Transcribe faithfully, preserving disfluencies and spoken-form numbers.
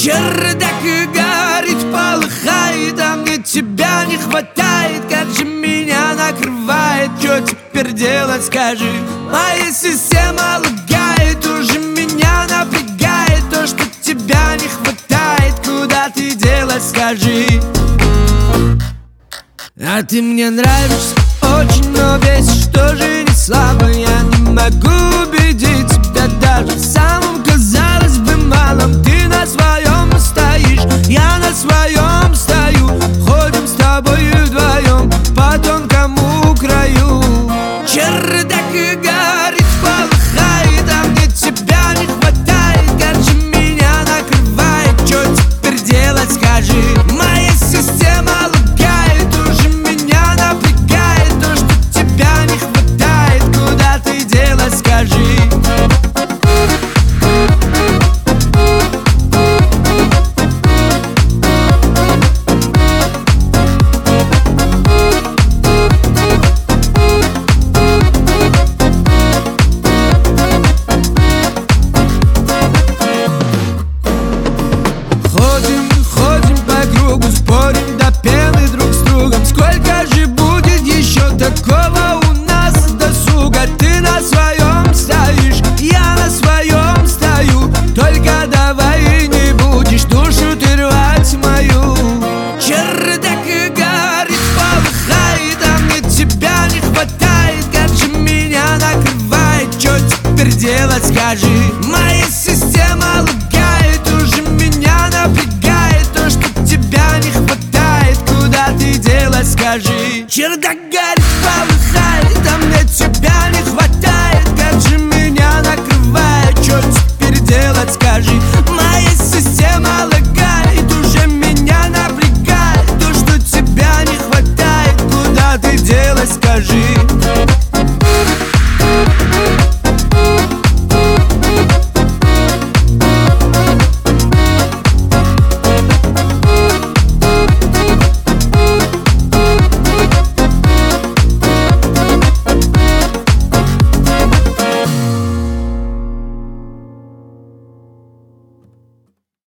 Чердак горит, полыхает, а мне тебя не хватает. Как же меня накрывает, что теперь делать, скажи? Моя система лагает, уже меня напрягает то, что тебя не хватает. Куда ты делать, скажи? А ты мне нравишься очень, но бесишь тоже не слабо. Я не могу убедить тебя даже в самом, казалось бы, малом. Ты на своем стоишь, я на своем стою. Ходим с тобой вдвоем по тонкому краю. Чердак горит, полыхает, а мне тебя не хватает. Как же меня накрывает, что теперь делать, скажи? Моя система лагает, уже меня напрягает то, что тебя не хватает. Куда ты делать, скажи? Ходим, ходим по кругу, спорим до пены друг с другом. Сколько же будет еще такого у нас досуга? Ты на своем стоишь, я на своем стою. Только давай не будешь душу ты рвать мою. Чердак горит, полыхает, а мне тебя не хватает. Как же меня накрывает, что теперь делать, скажи? Моя система лагает, уже меня напрягает то, что тебя не хватает. Куда ты делать, скажи? Чердак горит, полыхает, а мне тебя